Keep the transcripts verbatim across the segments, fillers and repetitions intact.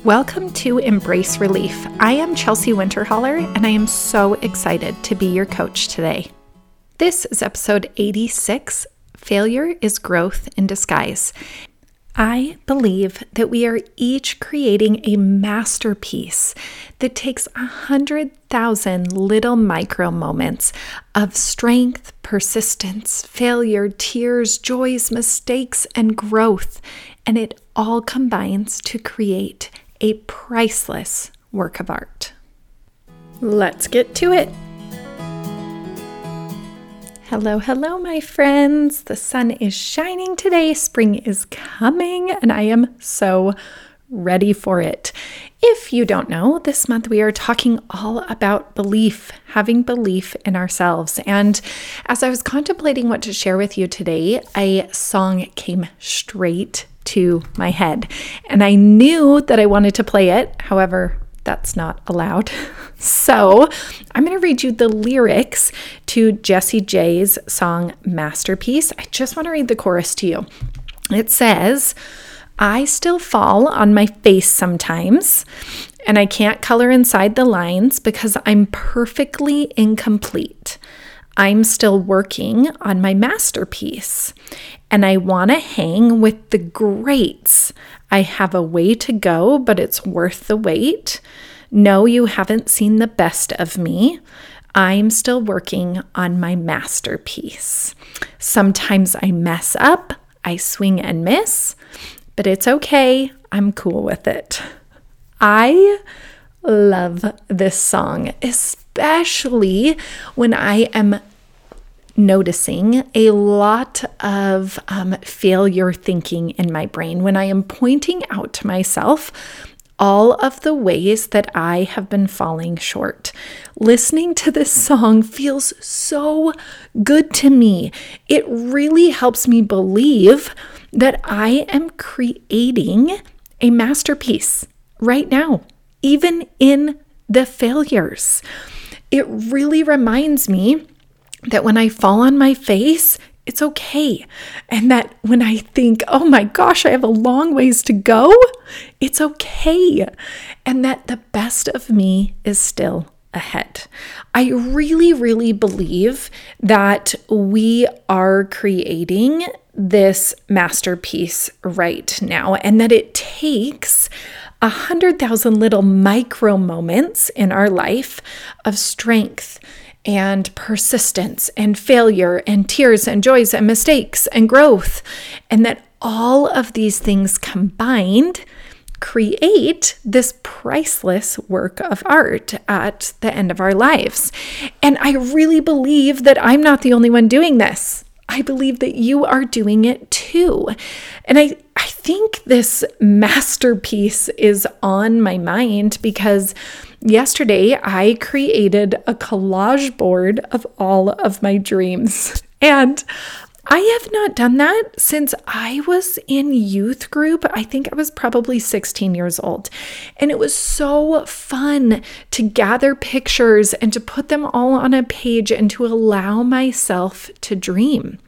Welcome to Embrace Relief. I am Chelsea Winterholler, and I am so excited to be your coach today. This is episode eighty-six, Failure is Growth in Disguise. I believe that we are each creating a masterpiece that takes a hundred thousand little micro moments of strength, persistence, failure, tears, joys, mistakes, and growth, and it all combines to create a priceless work of art. Let's get to it. Hello, hello, my friends. The sun is shining today. Spring is coming, and I am so ready for it. If you don't know, this month we are talking all about belief, having belief in ourselves. And as I was contemplating what to share with you today, a song came straight to my head, and I knew that I wanted to play it. However, that's not allowed. So I'm going to read you the lyrics to Jessie J's song Masterpiece. I just want to read the chorus to you. It says, I still fall on my face sometimes, and I can't color inside the lines because I'm perfectly incomplete. I'm still working on my masterpiece, and I want to hang with the greats. I have a way to go, but it's worth the wait. No, you haven't seen the best of me. I'm still working on my masterpiece. Sometimes I mess up, I swing and miss, but it's okay. I'm cool with it. I love this song, especially when I am noticing a lot of um, failure thinking in my brain, when I am pointing out to myself all of the ways that I have been falling short. Listening to this song feels so good to me. It really helps me believe that I am creating a masterpiece right now, even in the failures. It really reminds me that when I fall on my face, it's okay. And that when I think, oh my gosh, I have a long ways to go, it's okay. And that the best of me is still ahead. I really, really believe that we are creating this masterpiece right now, and that it takes a hundred thousand little micro moments in our life of strength and persistence and failure and tears and joys and mistakes and growth. And that all of these things combined create this priceless work of art at the end of our lives. And I really believe that I'm not the only one doing this. I believe that you are doing it too. And I, I think this masterpiece is on my mind because yesterday I created a collage board of all of my dreams. And I have not done that since I was in youth group. I think I was probably sixteen years old. And it was so fun to gather pictures and to put them all on a page and to allow myself to dream.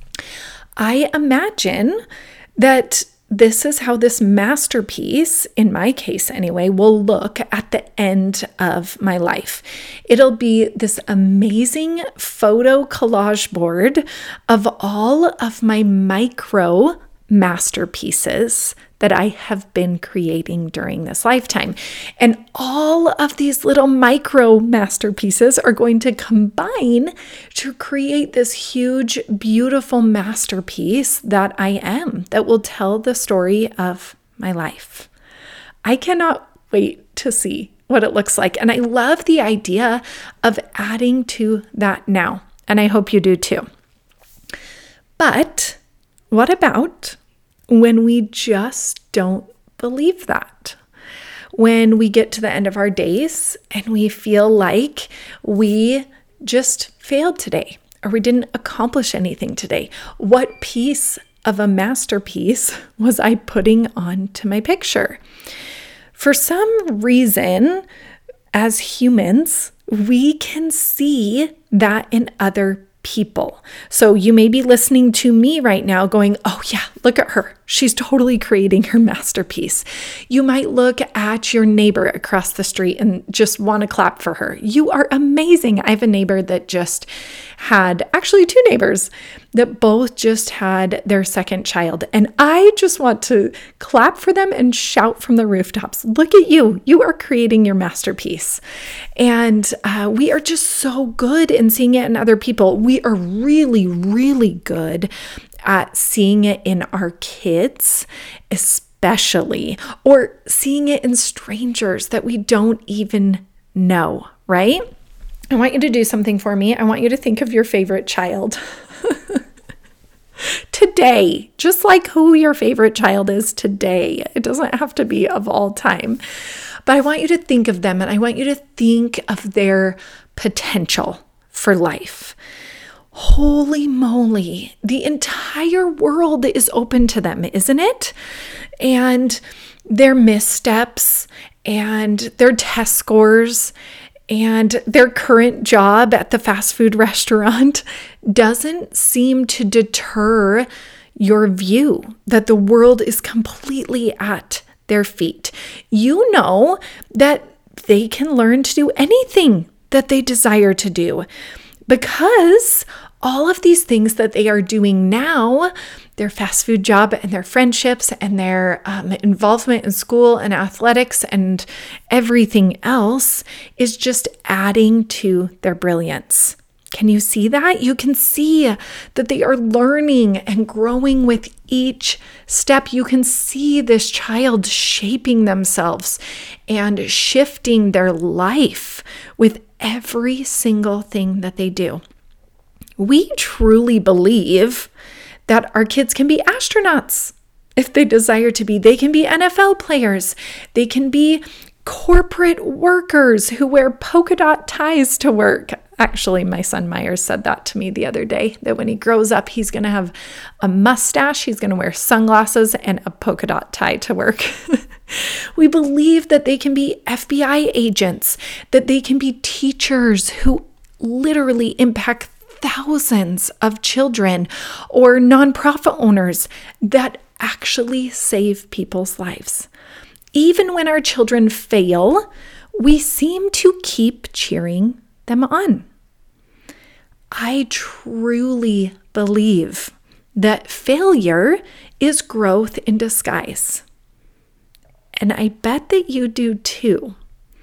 I imagine that this is how this masterpiece, in my case anyway, will look at the end of my life. It'll be this amazing photo collage board of all of my micro masterpieces that I have been creating during this lifetime. And all of these little micro masterpieces are going to combine to create this huge, beautiful masterpiece that I am, that will tell the story of my life. I cannot wait to see what it looks like. And I love the idea of adding to that now. And I hope you do too. But what about when we just don't believe that? When we get to the end of our days and we feel like we just failed today or we didn't accomplish anything today. What piece of a masterpiece was I putting onto my picture? For some reason, as humans, we can see that in other people. So you may be listening to me right now going, oh yeah, look at her. She's totally creating her masterpiece. You might look at your neighbor across the street and just want to clap for her. You are amazing. I have a neighbor that just had, actually two neighbors that both just had their second child. And I just want to clap for them and shout from the rooftops. Look at you. You are creating your masterpiece. And uh, we are just so good in seeing it in other people. We are really, really good at seeing it in our kids, especially, or seeing it in strangers that we don't even know, right? I want you to do something for me. I want you to think of your favorite child today, just like who your favorite child is today. It doesn't have to be of all time, but I want you to think of them and I want you to think of their potential for life. Holy moly, the entire world is open to them, isn't it? And their missteps and their test scores and their current job at the fast food restaurant doesn't seem to deter your view that the world is completely at their feet. You know that they can learn to do anything that they desire to do, because all of these things that they are doing now, their fast food job and their friendships and their um, involvement in school and athletics and everything else, is just adding to their brilliance. Can you see that? You can see that they are learning and growing with each step. You can see this child shaping themselves and shifting their life with every single thing that they do. We truly believe that our kids can be astronauts if they desire to be. They can be N F L players. They can be corporate workers who wear polka dot ties to work. Actually, my son Myers said that to me the other day, that when he grows up, he's going to have a mustache, he's going to wear sunglasses and a polka dot tie to work. We believe that they can be F B I agents, that they can be teachers who literally impact thousands of children, or nonprofit owners that actually save people's lives. Even when our children fail, we seem to keep cheering them on. I truly believe that failure is growth in disguise. And I bet that you do too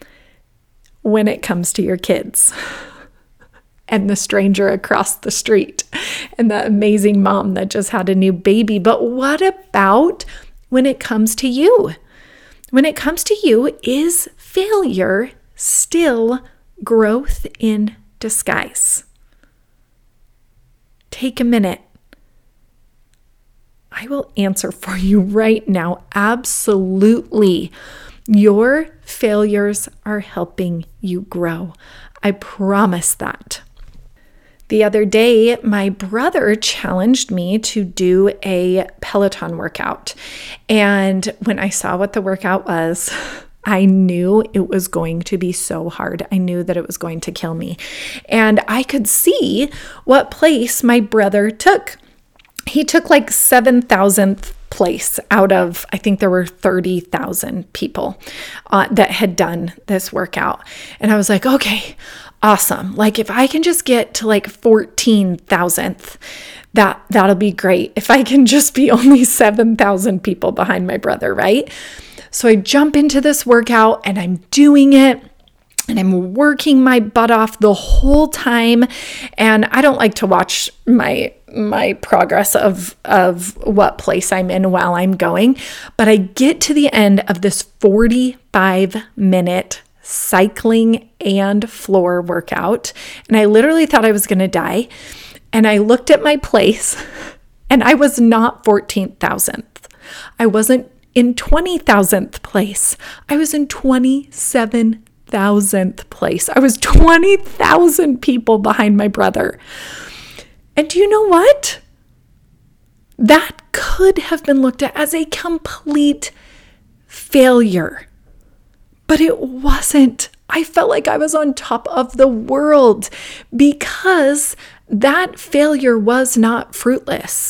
when it comes to your kids and the stranger across the street and the amazing mom that just had a new baby. But what about when it comes to you? When it comes to you, is failure still growth in disguise? Take a minute. I will answer for you right now. Absolutely. Your failures are helping you grow. I promise that. The other day, my brother challenged me to do a Peloton workout. And when I saw what the workout was, I knew it was going to be so hard. I knew that it was going to kill me. And I could see what place my brother took. He took like seven thousandth place out of, I think there were thirty thousand people uh, that had done this workout. And I was like, okay, awesome. Like if I can just get to like fourteen thousandth, that, that'll be great. If I can just be only seven thousand people behind my brother, right? So I jump into this workout and I'm doing it. And I'm working my butt off the whole time. And I don't like to watch my my progress of, of what place I'm in while I'm going. But I get to the end of this forty-five minute cycling and floor workout. And I literally thought I was going to die. And I looked at my place and I was not fourteen thousandth. I wasn't in twenty thousandth place. I was in twenty-seven thousandth place. I was twenty thousand people behind my brother. And do you know what? That could have been looked at as a complete failure, but it wasn't. I felt like I was on top of the world because that failure was not fruitless.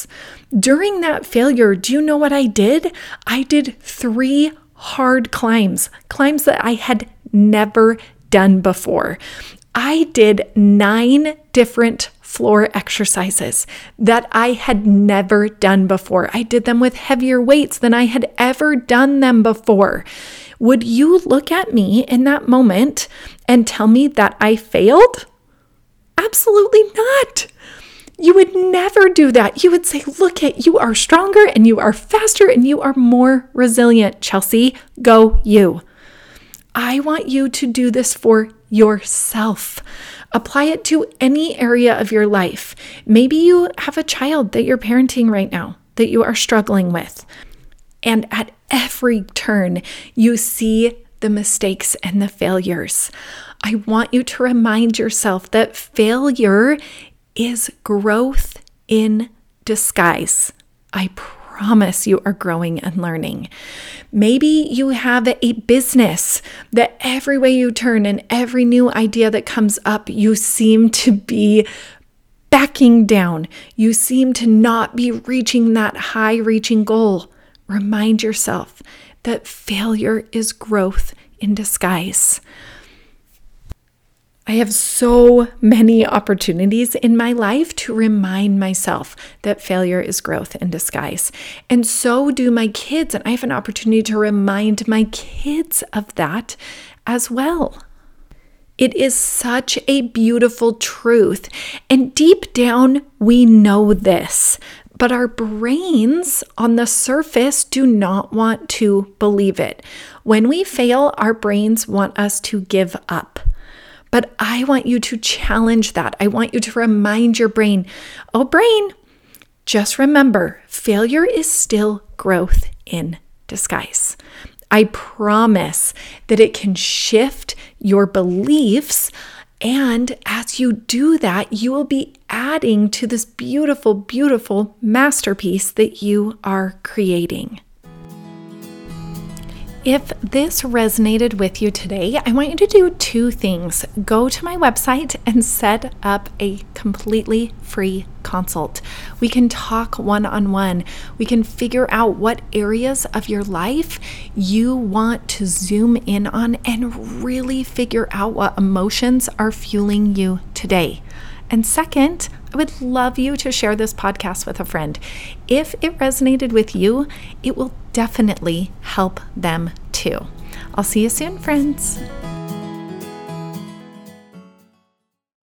During that failure, do you know what I did? I did three hard climbs, climbs that I had never done before. I did nine different floor exercises that I had never done before. I did them with heavier weights than I had ever done them before. Would you look at me in that moment and tell me that I failed? Absolutely not. You would never do that. You would say, look at, you are stronger and you are faster and you are more resilient. Chelsea, go you. I want you to do this for yourself. Apply it to any area of your life. Maybe you have a child that you're parenting right now that you are struggling with. And at every turn, you see the mistakes and the failures. I want you to remind yourself that failure is growth in disguise. I promise you are growing and learning. Maybe you have a business that every way you turn and every new idea that comes up, you seem to be backing down. You seem to not be reaching that high-reaching goal. Remind yourself that failure is growth in disguise. I have so many opportunities in my life to remind myself that failure is growth in disguise. And so do my kids. And I have an opportunity to remind my kids of that as well. It is such a beautiful truth. And deep down, we know this. But our brains on the surface do not want to believe it. When we fail, our brains want us to give up. But I want you to challenge that. I want you to remind your brain, oh, brain, just remember, failure is still growth in disguise. I promise that it can shift your beliefs. And as you do that, you will be adding to this beautiful, beautiful masterpiece that you are creating. If this resonated with you today, I want you to do two things. Go to my website and set up a completely free consult. We can talk one-on-one. We can figure out what areas of your life you want to zoom in on and really figure out what emotions are fueling you today. And second, I would love you to share this podcast with a friend. If it resonated with you, it will definitely help them too. I'll see you soon, friends.